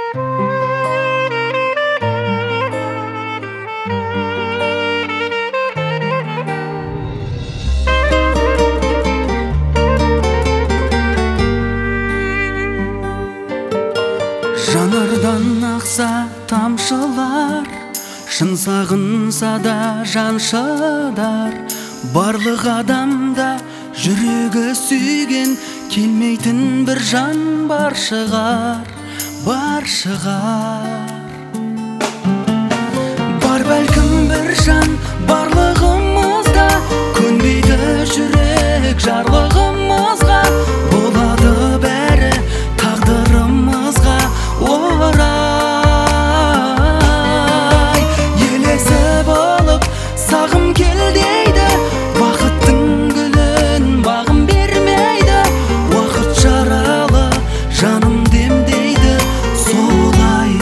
Жанардан ақса тамшылар, шын сағынса да жан шыдар. Барлық адамда жүрегі сүйген, келмейтін бір жан бар шығар, бар шығар. Бар бәлкім бір жан барлығымызда, көнбейді жүрек жарлығымызға. Болады бәрі тағдырымызға орай. Елесі болып сағым кел дейді, бақыттың гүлін бағым бермейді. Уақыт жаралы жаным демдейді солай.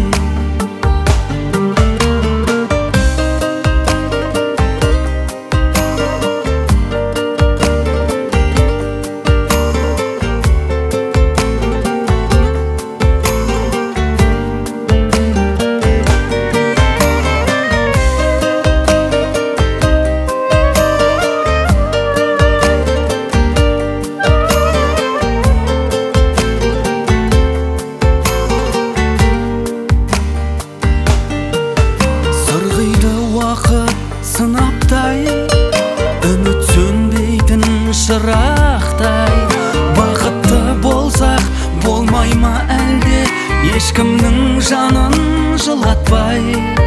Сынаптай, үміт сөнбейтін шырақтай. Бақытты болсақ болмай ма әлде, ешкімнің жанын жылатпай.